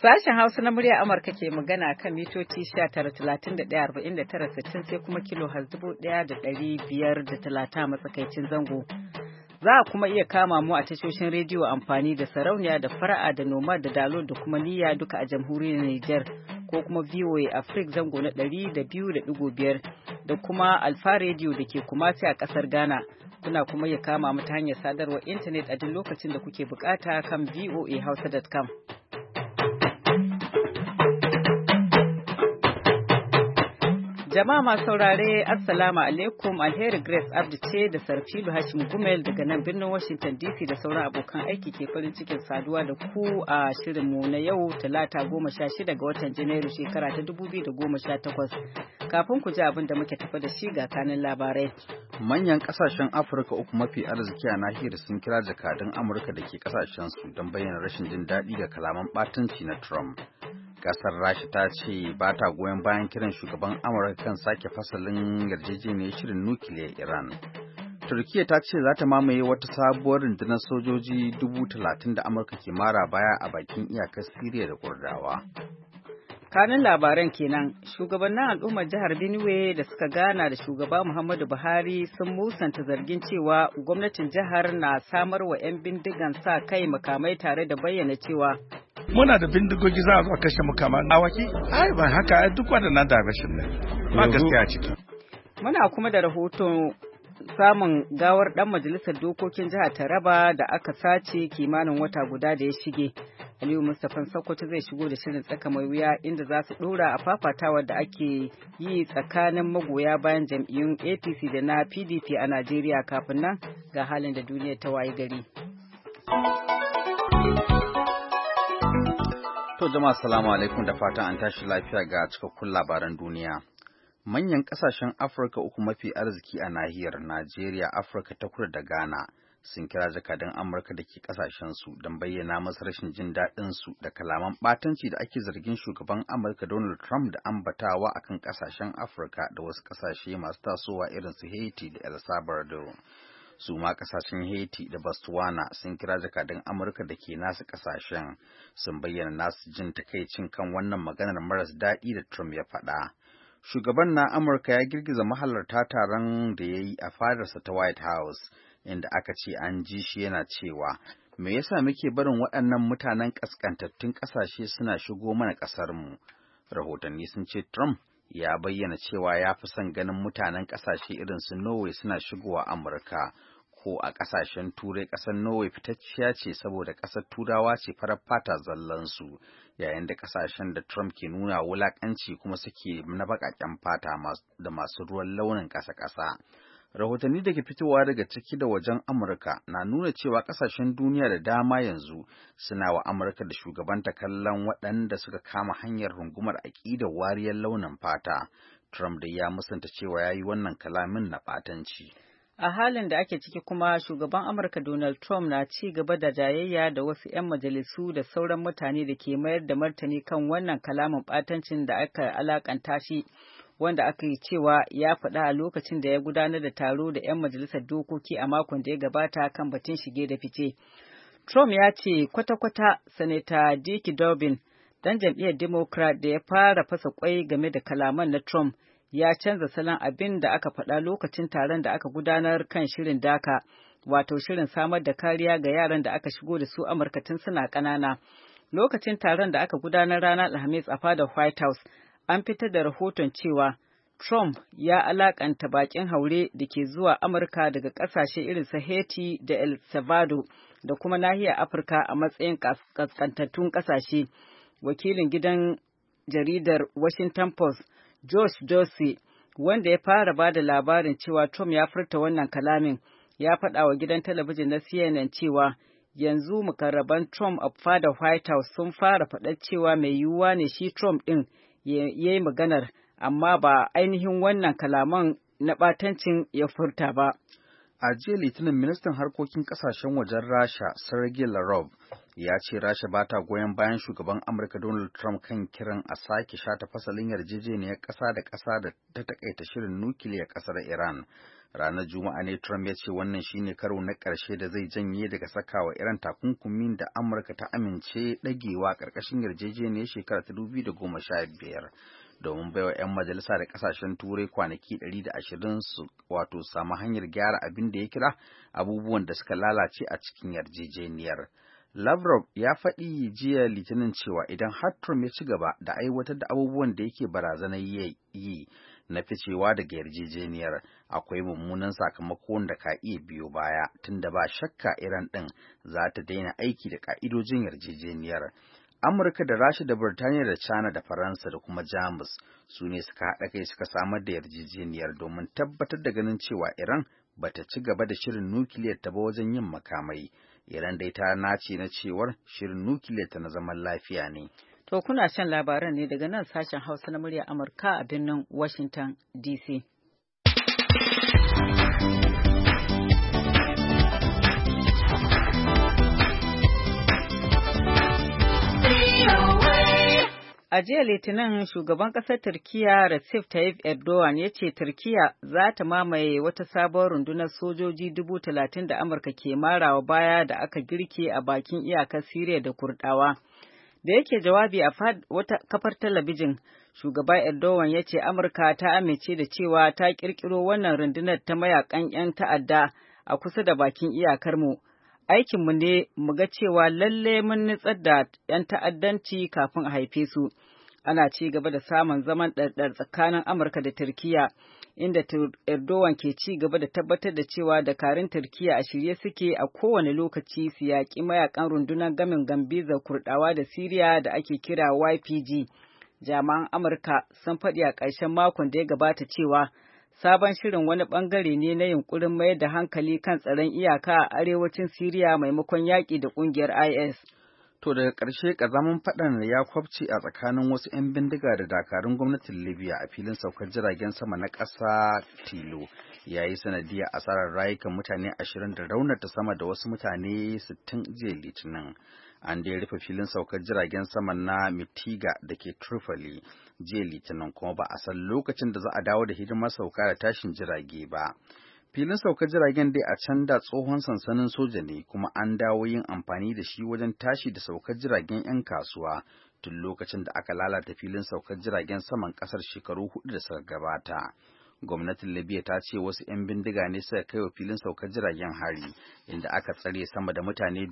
Sashen Hausa na murya Amurka ke magana kan mitoci 19,31,49,60 sai kuma kilo har 1,530 matsakaicin zango. Za a kuma iya kama mu a tashoshin rediyo amfani da sarauniya da fara'a da noma da dalo da kuma niyya duka a jamhuriyar Nijar ko kuma VOA Africa zango na 200.5 da kuma Alfa Radio da ke Kumasi a kasar Ghana. Kuna kuma iya kama mu ta hanyar sadarwar intanet a duk lokacin da kuke bukata kan voahausa.com. Jama'a masu saurare, Assalamu alaikum, Alheri Grace Abdi ce da Sarfilu Hashim Gumel daga nan birnin Washington DC da sauran abokan aiki ke farin cikin saduwa da ku a shirinmu na yau Talata 16 ga watan Janairu shekara ta 2018. Kafin ku ji abin da muke tafa da shi ga kanin labarai. Manyan kasashen Afirka uku mafi arziki a nahiyar sun kira jakadun Amurka da ke kasashensu don bayyana rashin jin daɗi ga kalaman ɓatanci na Trump. Kasar Rasha ta ce ba ta goyon bayan kiran shugaban Amurka kan sake fasalin yarjejeniyar shirin nukiliyar Iran. Turkiyya ta ce za ta mamaye wata sabuwar rundunar sojoji 30,000 da Amurka ke mara baya a bakin iyakar Siriya da Kurdawa. Kanin labaran kenan, shugabannin al'ummar jihar Benue da suka gana da shugaba Muhammadu Buhari sun musanta zargin cewa gwamnatin jihar na samar wa 'yan bindigan sa kai makamai tare da bayyana cewa muna da bindigogi za a zo kashe makaman awaki ai ba haka duk waɗannan da rashin ne ba gaskiya ciki. Muna kuma da rahoton samun gawar dan majalisar dokokin jihar Taraba da aka sace kimanin wata guda da ya shige. Aliyu Mustapha Sokoto zai shigo da shirin tsaka mai wuya inda za su dora a fafatawar da ake yi tsakanin magoya bayan jam'iyyun APC da na PDP a Najeriya. Kafin nan ga halin da duniya ta wayi gari. To jama'a salamu alaikum da fatan an tashi lafiya ga cikakkun labaran duniya. Manyan kasashen Afirka uku mafi arziki a nahiyar Najeriya, Afirka ta kudu da Ghana sun kira jakadan Amurka da ke kasashensu don bayyana masu rashin jin daɗinsu da kalaman ɓatanci da ake zargin shugaban Amurka Donald Trump da ambatawa akan kasashen Afirka da wasu kasashe masu tasowa irin su Haiti da El Salvador. Su ma kasashen Haiti da Botswana sun kira jakadan Amurka da ke nasu kasashen sun bayyana nasu jin takaicin kan wannan maganar maras daɗi da Trump ya faɗa. Shugaban na Amurka ya girgiza mahalarta taron da ya yi a fadarsa ta White House, inda aka ce an ji shi yana cewa, me yasa muke barin waɗannan mutanen ƙasƙantattun ƙasashe suna shigo mana ƙasarmu? Rahotanni sun ce Trump ya bayyana cewa ya fi son ganin mutanen ƙasashe irin su Norway suna shigowa Amurka, ko a ƙasashen Turai ƙasar Norway fitacciya ce saboda ƙasar Turawa ce farar fata zallansu, yayin da ƙasashen da Trump ke nuna wulaƙanci kuma suke na baƙaƙen fata da masu ruwan launin ƙasa-ƙasa. Rahotanni da ke fitowa daga ciki da wajen Amurka na nuna cewa ƙasashen duniya da dama yanzu suna wa Amurka da shugabanta kallon waɗanda suka kama hanyar rungumar aƙidar wariyar launin fata. Trump da ya musanta cewa ya yi wannan kalamin na ɓatanci. A halin da ake ciki kuma shugaban Amurka Donald Trump na ci gaba da jayayya da wasu 'yan majalisu da sauran mutane da ke mayar da martani kan wannan kalamin ɓatancin da aka alakanta shi, wanda aka yi cewa ya faɗa a lokacin da ya gudanar da taro da 'yan majalisar dokoki a makon da ya gabata kan batun shige da fice. Trump ya ce kwata-kwata Sanata Dick Durbin, dan jam'iyyar Democrat da ya fara fasa kwai game da kalaman na Trump, ya canza salon abin da aka faɗa lokacin taron da aka gudanar kan shirin DACA, wato shirin samar da kariya ga yaran da aka shigo da su Amurka tun suna ƙanana. Lokacin taron da aka gudanar ranar Alhamis a fadar White House, an fitar da rahoton cewa Trump ya alakanta bakin haure da ke zuwa Amurka daga ƙasashe irin su Haiti da El Salvador da kuma nahiyar Afirka a matsayin kaskantattun ƙasashe. Wakilin gidan jaridar Washington Post, Josh Dorsey, wanda ya fara ba da labarin cewa Trump ya furta wannan kalamin, ya faɗa wa gidan talabijin na CNN cewa yanzu mukarraban Trump a fadar White House sun fara faɗar cewa mai yiwuwa ne shi Trump ɗin ya yi maganar, amma ba ainihin wannan kalaman na ɓatancin ya furta ba. A jiya Litinin ministan harkokin kasashen wajen Rasha, Sergei Lavrov, ya ce Rasha ba ta goyon bayan shugaban Amurka Donald Trump kan kiran a sake shata fasalin yarjejeniyar ƙasa da ƙasa da ta takaita shirin nukiliyar ƙasar Iran. Ranar Juma'a ne Trump ya ce wannan shine karo na ƙarshe da zai janye daga sakawa Iran takunkumin da Amurka ta amince ɗagewa ƙarƙashin yarjejeniyar shekara ta 2015. Domin baiwa 'yan majalisa da kasashen turai kwanaki 120 su wato samu hanyar gyara abin da ya kira abubuwan da suka lalace a cikin yarjejeniyar. Lavrov ya faɗi jiya Litinin cewa idan har Trump ya ci gaba da aiwatar da abubuwan da yake barazanar yi na ficewa daga yarjejeniyar, akwai mummunan sakamakon da ka iya biyo baya, tunda ba shakka Iran ɗin za ta daina aiki da ƙa'idojin yarjejeniyar. Amurka da Rasha da Birtaniya da China da Faransa da kuma Jamus su ne suka haɗa kai suka samar da yarjejeniyar domin tabbatar da ganin cewa Iran bata ci gaba da shirin nukiliyar ta ba wajen yin makamai. Iran dai ta nace na cewar shirin nukiliyar ta na zaman lafiya ne. To kuna shan labaran ne daga nan sashen Hausa na murya Amurka a birnin Washington DC. A jiya Litinin shugaban ƙasar Turkiyya Recep Tayyip Erdogan ya ce Turkiyya za ta mamaye wata sabon rundunar sojoji 30,000 da Amurka ke marawa baya da aka girke a bakin iyakar Siriya da Kurdawa. Da yake jawabi a wata kafar talabijin, shugaba Erdogan ya ce Amurka ta amince da cewa ta ƙirƙiro wannan rundunar ta mayakan 'yan ta'adda a kusa da bakin iyakarmu. Aikinmu ne mu ga cewa lalle mun nutsar da 'yan ta'addanci kafin a haife su. Ana ci gaba da samun zaman ɗarɗar tsakanin Amurka da Turkiyya, inda Erdogan ke ci gaba da tabbatar da cewa dakarun Turkiyya a shirye suke a kowane lokaci su yaƙi mayakan rundunar gamin Gambizar Kurɗawa da Siriya da ake kira YPG. Jami'an Amurka sun faɗi a ƙarshen makon da ya gabata cewa sabon shirin wani ɓangare ne na yunkurin mayar da hankali kan tsaron iyaka a arewacin Siriya maimakon yaƙi da ƙungiyar IS. To daga ƙarshe ƙazamin faɗan ya kwabce a tsakanin wasu 'yan bindiga da dakarun gwamnatin Libya a filin saukar jiragen sama na ƙasa tilo ya yi sanadiyar asarar rayukan mutane 20 da raunata sama da wasu mutane 60 jiya Litinin. An dai rufe filin saukar jiragen sama na Mitiga da ke Tripoli jiya Litinin kuma ba a san lokacin da za a dawo da hidimar sauka da tashin jirage ba. Filin saukar jiragen dai a can da tsohon sansanin soja ne kuma an dawo yin amfani da shi wajen tashi da saukar jiragen 'yan kasuwa tun lokacin da aka lalata filin saukar jiragen saman kasar shekaru 4 da suka gabata. Gwamnatin Libya ta ce wasu 'yan bindiga ne suka kai wa filin saukar jiragen hari inda aka tsare sama da mutane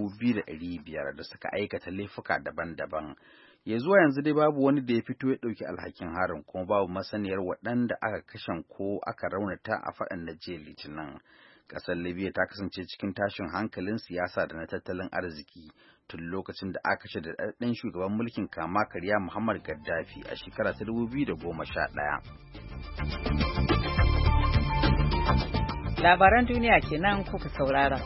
2,500 da suka aikata laifuka daban-daban. Ya zuwa yanzu dai babu wani da ya fito ya ɗauki alhakin harin kuma babu masaniyar waɗanda aka kashen ko aka raunata a faɗan na jiya Litinin. Ƙasar Libya ta kasance cikin tashin hankalin siyasa da na tattalin arziki tun lokacin da aka kashe da ɗan shugaban mulkin kama karya Muhammad Gaddafi a shekara ta 2011. Labaran duniya kenan kuka saurara.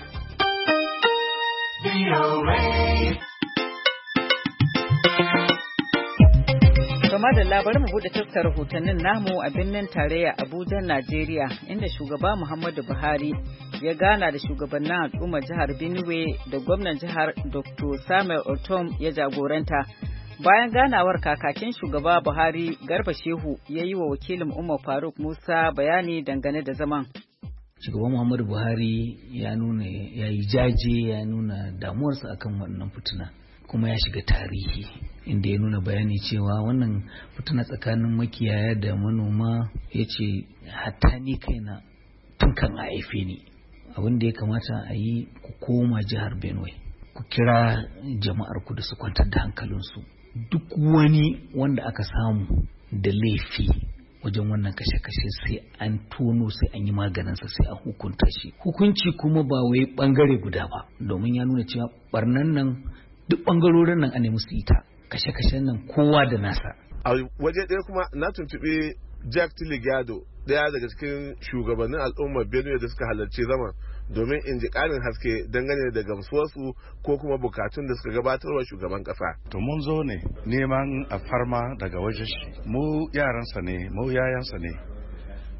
Kama da labarin mu bude taskar rahotannin namu a birnin tarayya Abuja, Najeriya, inda shugaba Muhammadu Buhari ya gana da shugabannin al'ummar jihar Benue da gwamnan jihar Dr. Samuel Ortom ya jagoranta. Bayan ganawar kakakin shugaba Buhari Garba Shehu ya yi wa wakilin Umar Faruk Musa bayani dangane da zaman. Shugaban Muhammadu Buhari ya yi jaje ya nuna damuwarsa akan wannan fitina kuma ya shiga tarihi inda ya nuna bayani cewa wannan fitina tsakanin makiyaya da manoma ya ce hatta ni kaina tun kan a haife ni abin da ya kamata a yi ku koma jihar Benue ku kira jama'ar ku da su kwantar da hankalinsu duk wani wanda aka samu da laifi wajen wannan kashe-kashe sai an tono sai an yi maganinsa sai an hukunta shi hukunci kuma ba wai bangare guda ba domin ya nuna cewa barnan nan duk bangarorin nan ana musu ita kashe-kashen nan kowa da nasa a waje ɗaya kuma na tuntuɓi Jack Tiligado ɗaya daga cikin shugabannin al'ummar Benue da suka halarci zaman domin in ji ƙarin haske dangane da gamsuwarsu ko kuma bukatun da suka gabatarwa shugaban ƙasa. To mun zo ne neman a farma daga wajen shi. Mu yaransa ne, mu yayansa ne.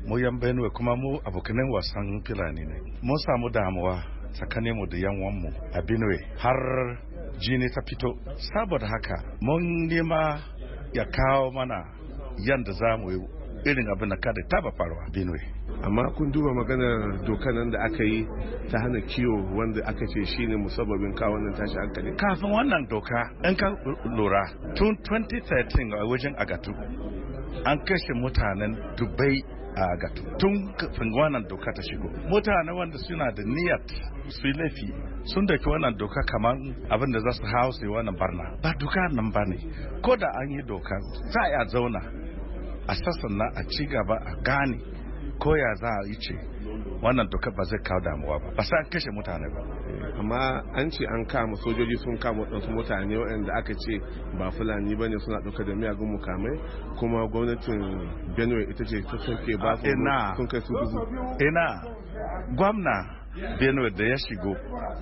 mu yan Benue kuma mu abokanin wasan Fulani ne. Mun samu damuwa tsakanin mu da yanwanmu a Benue har jini ta fito. Saboda haka mun nema ya kawo mana yanda za mu yi irin abin da kada taba faruwa Benue. Amma kun duba maganar dokar nan da aka yi ta hana kiwo wanda aka ce shine musabbabin kawo wannan tashi hankali. Kafin wannan doka in ka lura tun 2013 a wajen Agatu an kashe mutanen Dubai a Agatu tun kafin wannan doka ta shigo. Mutane wanda suna da niyyar su laifi sun daki wannan doka kamar abin da za su hau su yi wannan barna. Ba doka nan ba ne. Ko da an yi doka za a zauna a sassana a ci gaba a gane ko ya za a yi ce wannan doka ba zai kawo damuwa ba sai an kashe mutane ba. Amma an ce an kama sojoji sun kama waɗansu mutane waɗanda aka ce ba Fulani ba ne suna ɗauka da miyagun mukamai kuma gwamnatin Benue ita ce ta sauke ba su sun kai su dubu. Ina gwamna Benue da ya shigo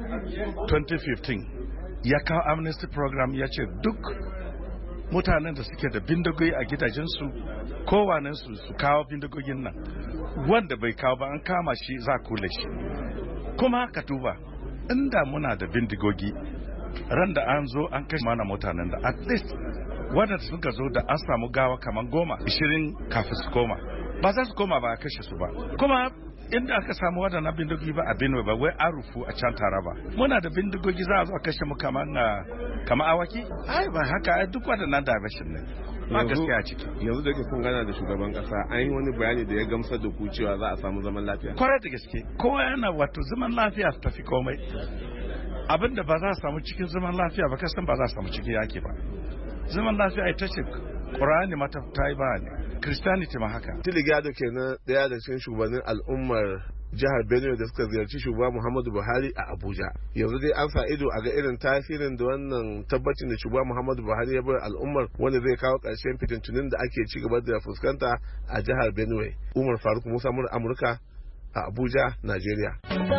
2015 ya kawo amnesty program ya ce duk mutanen da suke da bindigogi a gidajensu kowanensu su kawo bindigogin nan wanda bai kawo ba an kama shi za kule shi. Kuma ka duba inda muna da bindigogi ran da an zo an kashe mana mutanen da at least wadanda suka zo da an samu gawa kamar 10-20 kafin su koma ba za su koma ba a kashe su ba. Kuma inda aka samu wadannan bindigogi ba a Benue ba wai an rufu a can Taraba muna da bindigogi za a zo a kashe mu kamar awaki. Ai ba haka duk wadannan diversion ne ba gaskiya ciki. Yanzu da ke kun gana da shugaban kasa an yi wani bayani da ya gamsar da ku cewa za a samu zaman lafiya. Kwarai da gaske kowa yana wato zaman lafiya su tafi komai. Abinda ba za a samu cikin zaman lafiya ba kasan ba za a samu cikin yaki ba. Zaman lafiya ita ce Qur'ani mata ta yi ba ne. Christianity ma haka. Tiligado kenan daya da cikin shugabannin al'ummar jihar Benue da suka ziyarci shugaba Muhammadu Buhari a Abuja. Yanzu dai an sa ido a ga irin tasirin da wannan tabbacin da shugaba Muhammadu Buhari ya bar al'ummar wanda zai kawo ƙarshen fitintunin da ake ci gaba da fuskanta a jihar Benue. Umar Faruk Musa Amurka a Abuja, Najeriya.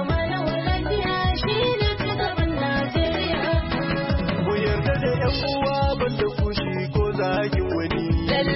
Mu yarda da 'yan uwa banda kushi ko zagin wani.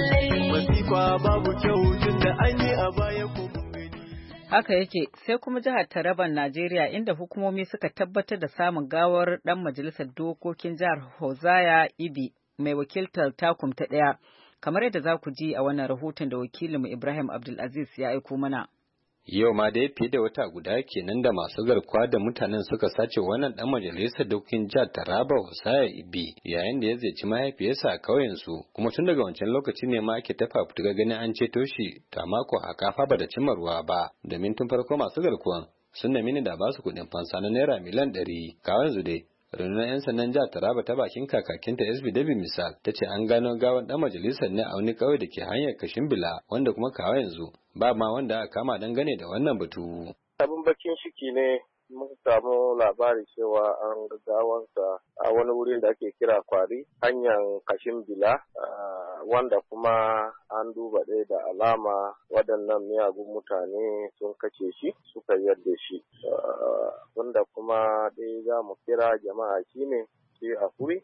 Masifa babu kyau tun da an yi a baya ko mun gani. Haka yake sai kuma jihar Taraban Najeriya inda hukumomi suka tabbatar da samun gawar dan majalisar dokokin jihar Hozaya Ibi mai wakiltar takum ta ɗaya. Kamar yadda za ku ji a wannan rahoton da wakilinmu Ibrahim Abdulaziz ya aiko mana. Yau ma dai fiye da wata guda kenan da masu garkuwa da mutanen suka sace wannan dan majalisar dokokin jihar Taraba Hosaya Ibi yayin da ya ziyarci mahaifiyarsa a ƙauyensu kuma tun daga wancan lokaci ne ma ake tafa fituga ganin an ceto shi ta mako a kafa ba da cimma ruwa ba domin tun farko masu garkuwan sun nemi ni da ba su kuɗin fansa na naira miliyan 100 kawai yanzu dai rundunar 'yan sandan jihar Taraba ta bakin kakakinta SBW misal ta ce an gano gawan dan majalisar ne a wani ƙauye da ke hanyar kashin bila wanda kuma kawai yanzu ba ma wanda aka kama dangane da wannan batu. Abin bakin ciki ne muka samu labari cewa an gawansa a wani wurin da ake kira Kwari hanyar kashin bila wanda kuma an duba ɗaya da alama waɗannan miyagun mutane sun kace shi suka yarda shi wanda kuma dai za mu kira jama'a shine sai a kuri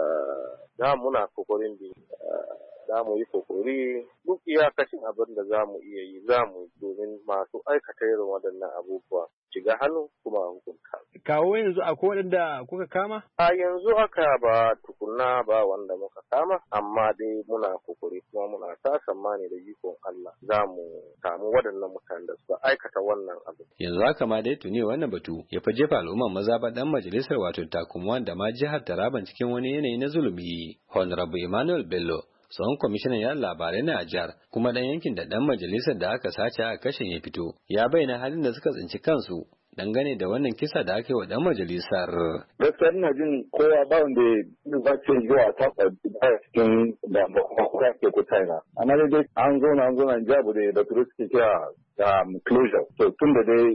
za muna kokarin bi za mu yi kokari duk iyakacin abin da za mu iya yi za mu domin masu aikata irin waɗannan abubuwa shiga hannu kuma hukunta. Kawo yanzu akwai waɗanda kuka kama? A yanzu haka ba tukunna ba wanda muka kama amma dai muna kokari kuma muna ta tsammani da ikon Allah za mu samu waɗannan mutanen da suka aikata wannan abu. Yanzu haka ma dai tuni wannan batu ya fi jefa al'umman maza ba dan majalisar wato takumwan da ma jihar Taraban cikin wani yanayi na zulumi. Honorable Emmanuel Bello tsohon kwamishinan yan labarai na jihar kuma dan yankin da dan majalisar da aka sace a kashin ya fito ya bayyana halin da suka tsinci kansu dangane da wannan kisa da aka yi wa dan majalisar. Gaskiya ina jin kowa ba wanda ba ce zuwa ta cikin da kuma ke kuta na. Amma dai an zo na jabu da turu suke kira closure. So tun da dai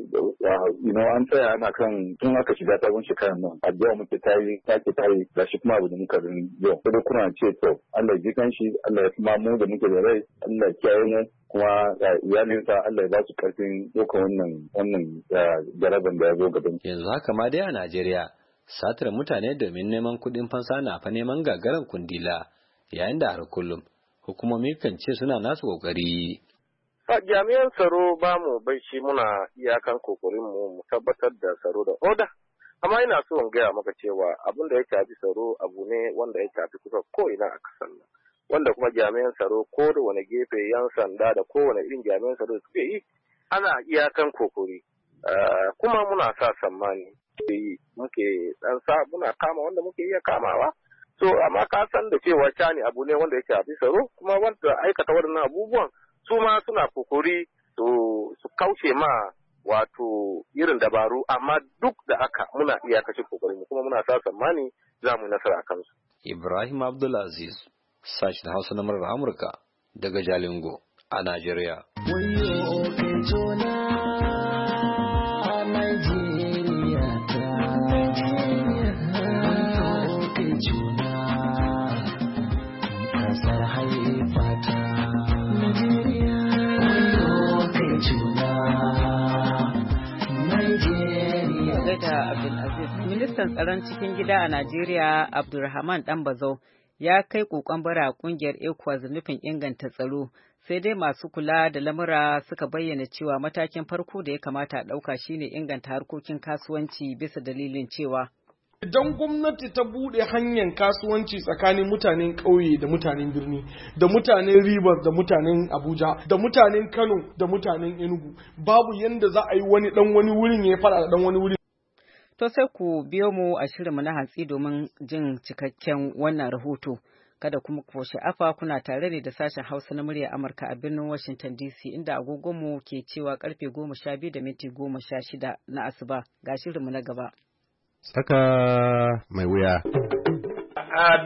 an tsaya ana kan tun aka shiga ta shekarar nan addu'a muke tayi da shi kuma abu da muka gani yau. Sai kuna ce to Allah ji kan shi Allah ya kuma mu da muke da rai Allah kiyaye mu kuma iyalinsa Allah ya ba su karfin ɗaukar wannan jaraban da ya zo gaban. Yanzu haka ma dai a Najeriya satar mutane domin neman kuɗin fansa na fa neman gagaran kundila yayin da har kullum hukumomi kan ce suna nasu kokari. Jami'an tsaro ba mu baici muna iyakan kokarin mu tabbatar da tsaro da oda. Amma ina so in gaya maka cewa abin da ya shafi tsaro abu ne wanda ya shafi kusa ko ina a kasar nan. Wanda kuma jami'an tsaro ko da wani gefe yan sanda da kowane irin jami'an tsaro suke yi ana iyakan kokari. Kuma muna sa tsammani muke dan sa muna kama wanda muke iya kamawa. So amma ka san da cewa cani abu ne wanda ya shafi tsaro kuma wanda aikata waɗannan abubuwan su ma suna kokari su kauce ma wato irin dabaru amma duk da haka muna iyakacin kokarin kuma muna sa tsammani za mu nasara kansu. Ibrahim Abdulaziz, sashen Hausa na murar Amurka daga Jalingo a Najeriya. Ministan tsaron cikin gida a Najeriya, Abdulrahman Danbazau, ya kai kokon bara kungiyar ECOWAS nufin inganta tsaro, sai dai masu kula da lamura suka bayyana cewa matakin farko da ya kamata a ɗauka shine inganta harkokin kasuwanci bisa dalilin cewa idan gwamnati ta bude hanyar kasuwanci tsakanin mutanen ƙauye da mutanen birni da mutanen Rivers da mutanen Abuja da mutanen Kano da mutanen Enugu babu yanda za a yi wani dan wani wurin ya fara da dan wani wurin. To sai ku biyo mu a shirinmu na hantsi domin jin cikakken wannan rahoto. Kada kuma ku sha'afa kuna tare ne da sashen Hausa na murya Amurka a birnin Washington DC inda agogonmu ke cewa karfe 12:16 na asuba. Ga shirinmu na gaba. Saka mai wuya. A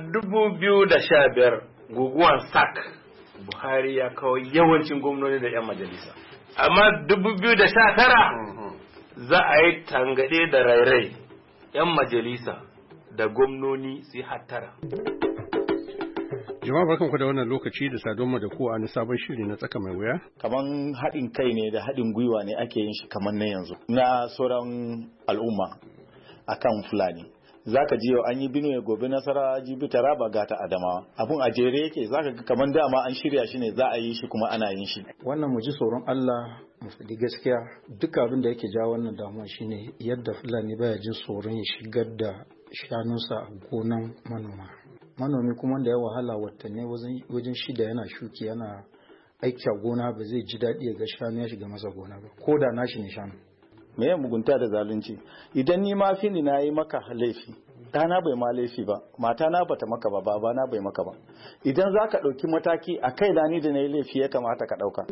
2015 guguwan SAC Buhari ya kawo yawancin gwamnoni da 'yan majalisa. Amma 2019 za a yi tangaɗe da rairai 'yan majalisa da gwamnoni su hattara. Jama'a barkanku da wannan lokaci da sadonmu da ku a wani sabon shiri na tsaka mai wuya. Kaman haɗin kai ne da haɗin gwiwa ne ake yin shi kamar na yanzu na sauran al'umma akan Fulani. Zaka ji yau an yi Benue gobe Nasara jibi Taraba gata Adamawa. Abun a jere yake zaka ga kaman dama an shirya shi ne za a yi shi kuma ana yin shi. Wannan mu ji tsoron Allah mu faɗi gaskiya duk abin da yake jawo wannan damuwa shine yadda Fulani baya jin tsoron ya shigar da shanunsa a gonan manoma. Manomi kuma da ya wahala watanni wajen 6 yana shuki yana aiki a gona ba zai ji daɗi ya ga shanu ya shiga masa gona ba ko da nashi ne shanu. Me ya mugunta da zalunci idan ni ma fini na yi maka laifi ɗana bai ma laifi ba mata na bata maka ba babana bai maka ba idan za ka ɗauki mataki a kai da ni da na yi laifi ya kamata ka ɗauka.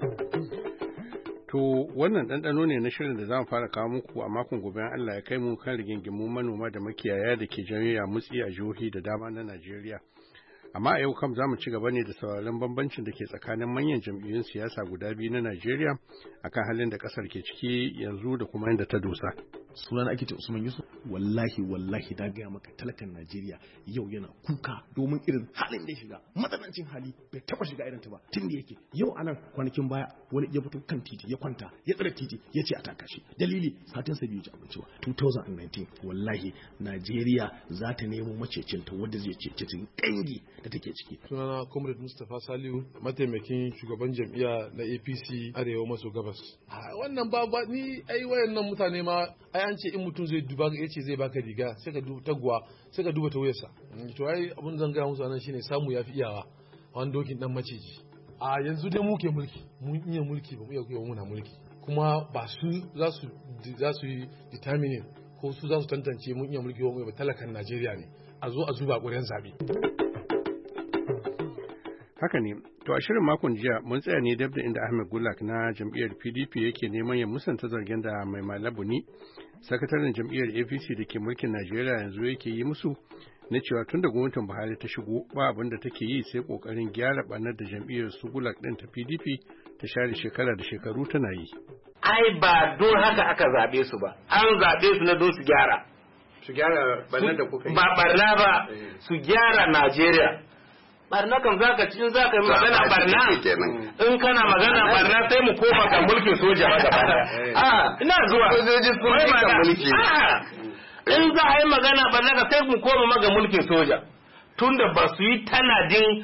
To wannan ɗanɗano ne na shirin da za mu fara kawo muku a makon gobe Allah ya kai mu kan rigingimun manoma da makiyaya da ke janyo yamutsi a jihohi da dama na Najeriya. Amma a yau kam za mu ci gaba ne da sauraron bambancin da ke tsakanin manyan jam'iyyun siyasa guda biyu na Najeriya akan halin da ƙasar ke ciki yanzu da kuma inda ta dosa. Sunan ake ce Usman Yusuf, wallahi da gaya maka talakan Najeriya yau yana kuka domin irin halin da ya shiga matsanancin hali bai taba shiga irin ta ba tun da yake yau anan kwanakin baya wani ya fito kan titi ya kwanta ya tsare titi ya ce a taka shi dalili satin sa biyu ci abinci ba 2019 wallahi Najeriya za ta nemo macecinta wadda zai cece ta kangi da take ciki. Sunana Comrade Mustapha Saliu mataimakin shugaban jam'iyya na APC Arewa maso gabas. Wannan ba ni ai wayannan mutane ma ai an ce in mutum zai duba ya ce zai baka riga sai ka duba taguwa sai ka duba ta wuyarsa. To ai abun zan gaya musu anan shine samu yafi iyawa wani dokin dan maciji. A yanzu dai muke mulki mun iya mulki ba mu iya kuwa muna mulki kuma ba su za su yi determining ko su za su tantance mun iya mulki ba talakan Najeriya ne a zo a zuba ƙuren zabe. Haka ne, to a shirin makon jiya mun tsaya ne dab da inda Ahmed Gulak na jam'iyyar PDP yake neman ya musanta zargin da mai malabu ni, sakataren jam'iyyar APC da ke mulkin Najeriya yanzu yake yi musu na cewa tun da gwamnatin Buhari ta shigo ba abin da take yi sai kokarin gyara banar da jam'iyyar su Gulak din ta PDP ta share shekara da shekaru tana yi. Ai ba don haka aka zabe su ba, an zabe su na don su gyara. Su gyara banar da kuka yi. Ba barna ba, su gyara Najeriya. Barna kan zaka yi magana barna in kana magana barna sai mu koma ga mulkin soja ba gaba ina zuwa sojoji sun yi mulki in za a yi magana barna ka sai mu koma ga mulkin soja tunda ba su yi tanadin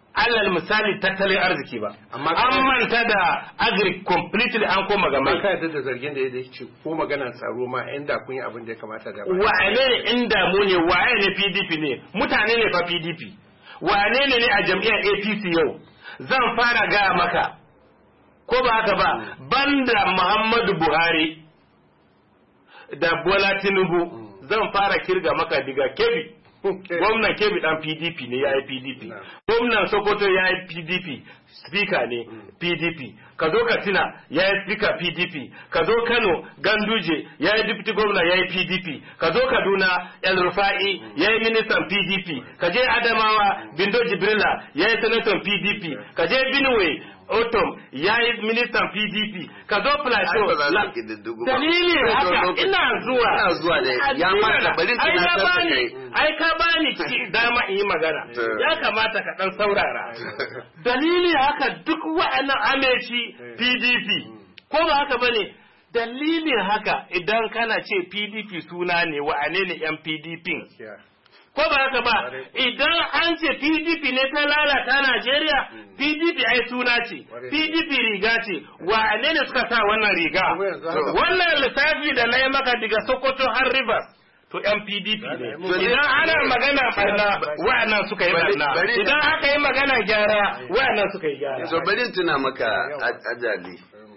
alal misali tattalin arziki ba an manta da agri completely an koma ga mai. Ka yarda da zargin da ya ce ko magana tsaro ma inda kun yi abin da ya kamata da ba. Wane ne inda mu ne waye ne PDP ne mutane ne fa PDP wane ne a jam'iyyar APC yau zan fara gaya maka ko ba haka ba banda Muhammadu Buhari da Bola Tinubu zan fara kirga maka diga Kebbi gwamnan Kebbi dan PDP ne ya yi PDP gwamnan Sokoto ya yi PDP speaker ne PDP ka zo Katsina ya yi speaker PDP ka zo Kano Ganduje ya yi deputy gwamna ya yi PDP ka zo Kaduna El Rufai ya yi ministan PDP ka je Adamawa Bindo Jibrila ya yi senator PDP ka je Benue Otom ya yi ministan PDP ka zo Plateau dalili haka ina zuwa da ya mata bari ai ka bani dama in yi magana ya kamata ka dan saurara dalili haka duk wa'annan ameci PDP ko ba haka bane dalilin haka idan kana ce PDP suna ne wa'ane ne yan PDP ko ba haka ba idan an ce PDP ne ta lalata Najeriya PDP ai suna ce PDP riga ce wane ne suka sa wannan riga wannan lissafi da na yi maka daga Sokoto har Rivers to yan PDP ne idan ana magana barna wa'annan suka yi barna idan aka yi magana gyara wa'annan suka yi gyara so bari tuna maka ajali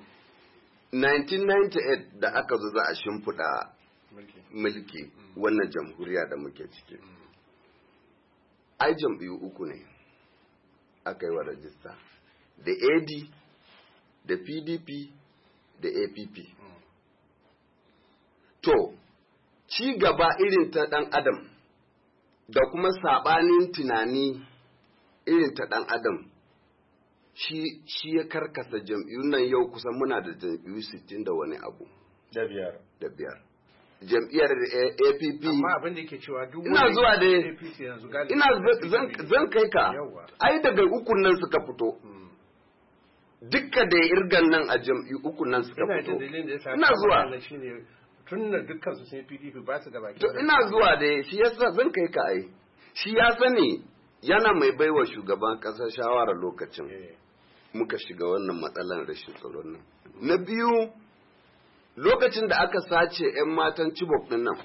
1998 da aka zo za a shimfiɗa mulki wannan jamhuriya da muke ciki ai jam'iyyu uku ne aka yi wa rajista da AD da PDP da APP to ci gaba irin ta ɗan adam da kuma saɓanin tunani irin ta ɗan adam shi ya karkasa jam'iyyun nan yau kusan muna da jam'iyyu 60 da wani abu da biyar jam'iyyar APP amma abin da yake cewa duk ina zuwa da APC yanzu ina zan kai ka ai daga ukun nan suka fito dukka da irgan nan a jam'iyyu ukun nan suka fito ina zuwa tun da dukkan su sai PDP ba su da baki to ina zuwa da shi yasa zan kai ka ai shi ya sani yana mai baiwa shugaban kasar shawara lokacin muka shiga wannan matsalar rashin tsaron nan na biyu lokacin da aka sace 'yan matan Chibok din nan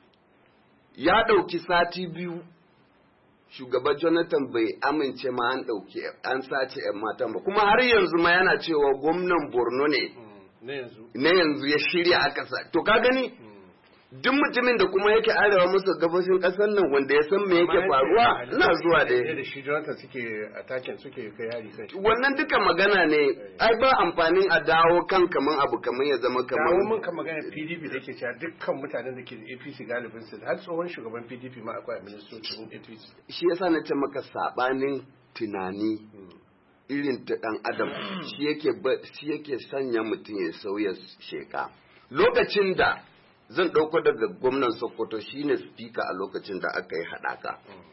ya ɗauki sati biyu shugaban Jonathan bai amince ma an sace 'yan matan ba kuma har yanzu ma yana cewa gwamnan Borno ne na yanzu ya shirya aka sa to ka gani duk mutumin da kuma yake arewa maso gabashin kasar nan wanda ya san me yake faruwa ina zuwa da shi Jonathan suke attacking suke kai hari kai wannan duka magana ne ai ba amfanin a dawo kan kaman abu kaman ya zama kaman dawo mun kan magana PDP da yake cewa dukkan mutanen da ke da APC galibin su har tsohon shugaban PDP ma akwai ministocin APC shi yasa na ce maka sabanin tunani irin ta dan adam shi yake sanya mutum ya sauya sheka lokacin da zan ɗauko daga gwamnan Sokoto shine speaker a lokacin da aka yi haɗaka.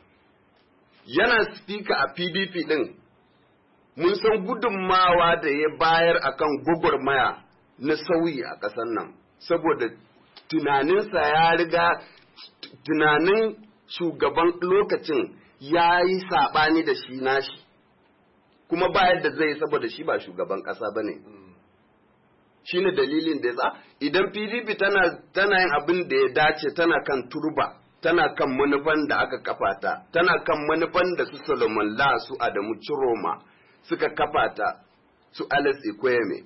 Yana speaker a PDP ɗin, mun san gudunmawa da ya bayar akan gwagwarmaya na sauyi a ƙasar nan, saboda tunaninsa ya riga tunanin shugaban lokacin ya yi saɓani da shi nashi, kuma ba yadda zai saboda shi ba shugaban ƙasa ba ne. Shi ne dalilin da ya idan PDP tana yin abin da ya dace tana kan turba tana kan manufan da aka kafa ta tana kan manufan da su Solomon La su Adamu Chiroma suka kafa ta su Alex Ekweme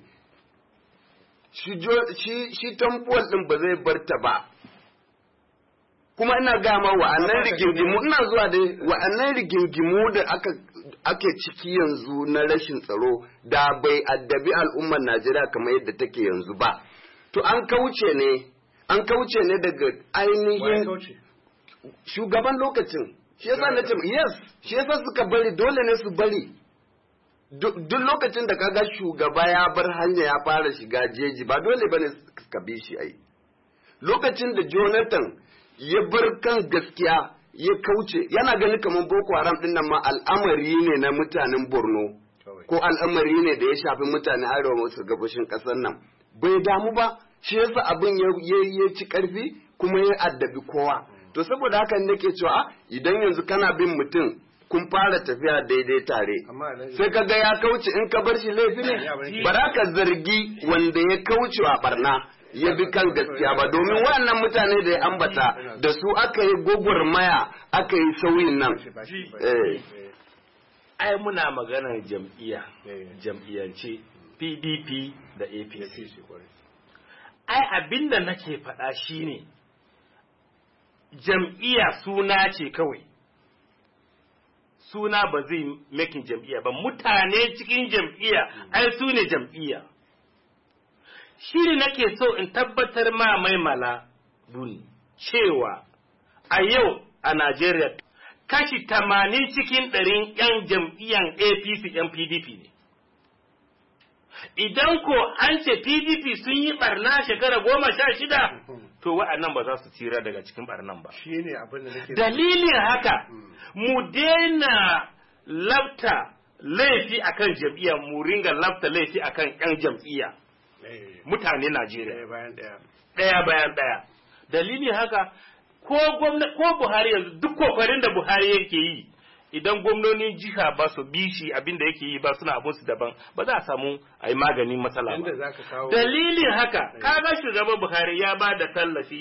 shi tambuwal din ba zai bar ta ba kuma ina gama wa'annan rigingimu ina zuwa da wa'annan rigingimu da ake ciki yanzu na rashin tsaro da bai addabi al'ummar Najeriya kamar yadda take yanzu ba to an kauce ne daga ainihin shugaban lokacin shi yasa na ce yes shi yasa suka bari dole ne su bari duk lokacin da kaga shugaba ya bar hanya ya fara shiga jeji ba dole bane ka bi shi ai lokacin da Jonathan ya bar kan gaskiya ya kauce yana ganin kamar Boko Haram din nan ma al'amari ne na mutanen Borno ko al'amari ne da ya shafi mutane arewa maso gabashin kasar nan bai damu ba shi yasa abin ya ci karfi kuma ya addabi kowa to saboda haka nake cewa idan yanzu kana bin mutum kun fara tafiya daidai tare sai ka ga ya kauce in ka bar shi laifi ne ba za ka zargi wanda ya kauce wa barna ya bi kan gaskiya ba domin waɗannan mutane da ya ambata da su aka yi gwagwarmaya aka yi sauyin nan ai muna maganar jam'iyyance PDP da APC ai abinda nake faɗa shine jam'iyya suna ce kawai suna ba zai making jam'iyya ba mutane cikin jam'iyya ai su ne jam'iyya shi nake so in tabbatar ma Maimala Buni cewa a yau a Najeriya kashi 80 cikin 100 'yan jam'iyyan APC 'yan PDP ne. Idan ko an ce PDP sun yi barna shekara 16, to wa'annan ba za su tsira daga cikin barnan ba. Shine abin da nake dalilin haka mu daina lafta laifi akan jam'iyya mu ringa lafta laifi akan 'yan jam'iyya. Mutane Najeriya ɗaya bayan ɗaya. Dalilin haka ko Buhari yanzu duk kokarin da Buhari yake yi idan gwamnonin jiha ba su bi shi abin da yake yi ba suna abun su daban ba za a samu a yi maganin matsala ba. Dalilin haka kaga shugaban Buhari ya ba da tallafi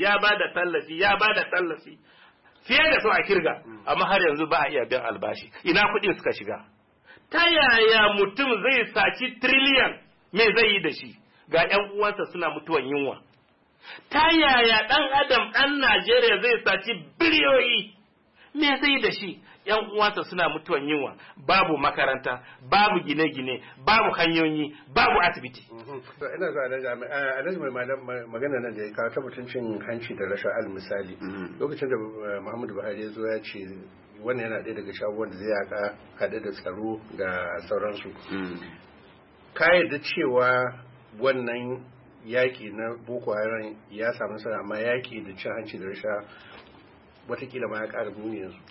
fiye da su a kirga amma har yanzu ba a iya biyan albashi ina kuɗin suka shiga. Ta yaya mutum zai saci triliyan me zai yi da shi ga 'yan uwansa suna mutuwan yunwa? Ta yaya ɗan adam ɗan Najeriya zai saci biliyoyi me zai da shi? 'Yan uwansa suna mutuwan yunwa, babu makaranta, babu gine-gine, babu hanyoyi, babu asibiti. Ina zuwa Alhaji mai magana nan da ya kawo ta mutuncin hanci da rashin al misali. Lokacin da Muhammadu Buhari ya zo ya ce wannan yana ɗaya daga shaguwan da zai yaka haɗe da tsaro da sauransu. Ka yarda cewa wannan yaƙi na Boko Haram ya samu nasara amma yaƙi da cin hanci da rasha watakila ma ya ƙara muni yanzu.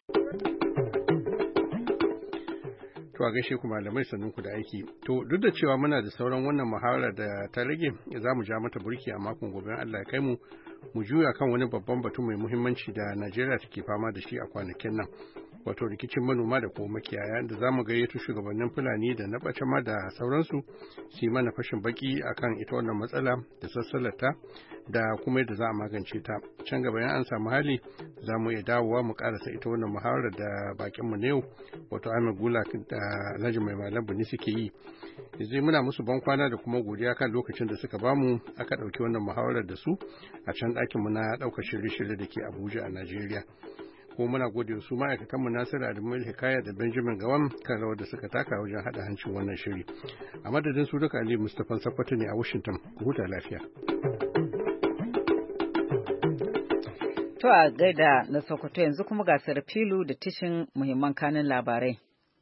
To a gaishe ku malamai sannun ku da aiki. To duk da cewa muna da sauran wannan muhawara da ta rage za mu ja mata burki a makon gobe Allah ya kai mu juya kan wani babban batu mai muhimmanci da Najeriya take fama da shi a kwanakin nan. Wato rikicin manoma da kuma makiyaya da za mu gayyato shugabannin Fulani da na Bacama da sauransu su yi mana fashin baki akan ita wannan matsala da sassalata da kuma yadda za a magance ta. Can gaba an samu hali za mu iya dawowa mu karasa ita wannan muhawarar da bakinmu na yau wato Ahmed Gula da Alhaji Mai Malam Buni suke yi. Yanzu muna musu ban kwana da kuma godiya kan lokacin da suka bamu aka ɗauki wannan muhawarar da su a can ɗakinmu na ɗaukar shirye-shirye da ke Abuja a Najeriya. Ko muna gode su ma'aikatan mu Nasiru Adamu Hikaya da Benjamin Gawan kan rawar da suka taka wajen hada hancin wannan shiri. A madadin su duka Ali Mustapha Sakwato ne a Washington. Ku huta lafiya. To a gaida na Sokoto yanzu kuma ga Sarfilu da tishin muhimman kanin labarai.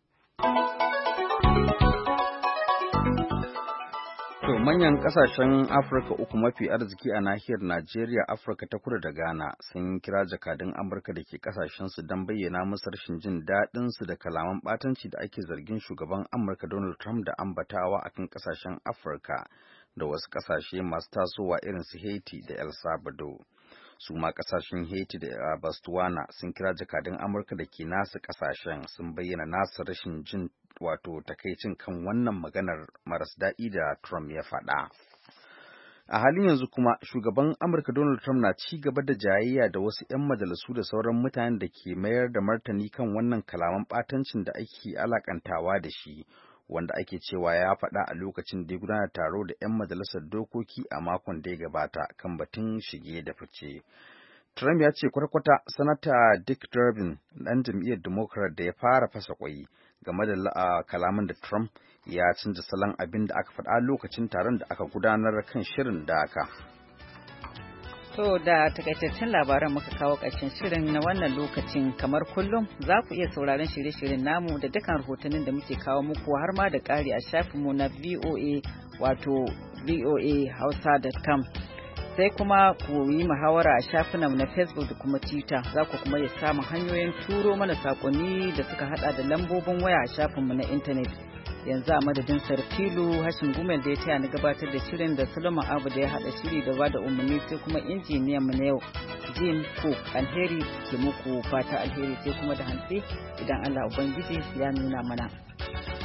To manyan kasashen Afirka uku mafi arziki a nahiyar Najeriya, Afirka ta kudu da Ghana sun kira jakadun Amurka da ke kasashensu don bayyana musu rashin jin daɗinsu da kalaman ɓatanci da ake zargin shugaban Amurka Donald Trump da ambatawa akan kasashen Afirka da wasu kasashe masu tasowa irin su Haiti da El Salvador. Su ma kasashen Haiti da Botswana sun kira jakadun Amurka da ke nasu kasashen sun bayyana nasu rashin jin wato takaicin kan wannan maganar maras daɗi da Trump ya faɗa. A halin yanzu kuma shugaban Amurka Donald Trump na ci gaba da jayayya da wasu 'yan majalisu da sauran mutanen da ke mayar da martani kan wannan kalaman ɓatancin da ake alakantawa da shi, wanda ake cewa ya faɗa a lokacin da ya gudanar taro da 'yan majalisar dokoki a makon da ya gabata kan batun shige da fice. Trump ya ce kwarkwata Sanata Dick Durbin, ɗan jam'iyyar Democrat da ya fara fasa kwai game da kalaman da Trump ya canza salon abin da aka faɗa lokacin taron da aka gudanar kan shirin da aka. To da takaitaccen labaran muka kawo ƙarshen shirin na wannan lokacin kamar kullum za ku iya sauraron shirye-shiryen namu da dukkan rahotannin da muke kawo muku har ma da ƙari a shafinmu na VOA wato voahausa.com. sai kuma ku yi muhawara a shafinmu na Facebook da kuma Twitter. Za ku kuma iya samun hanyoyin turo mana sakonni da suka hada da lambobin waya a shafinmu na intanet yanzu a madadin Sarfilu Hashin Gumel da ya taya ni gabatar da shirin da Solomon Abu da ya hada shiri da bada umarni sai kuma injiniyan mu na yau Jim Cook. Alheri ke muku fata alheri sai kuma da hantsi idan Allah Ubangiji ya nuna mana.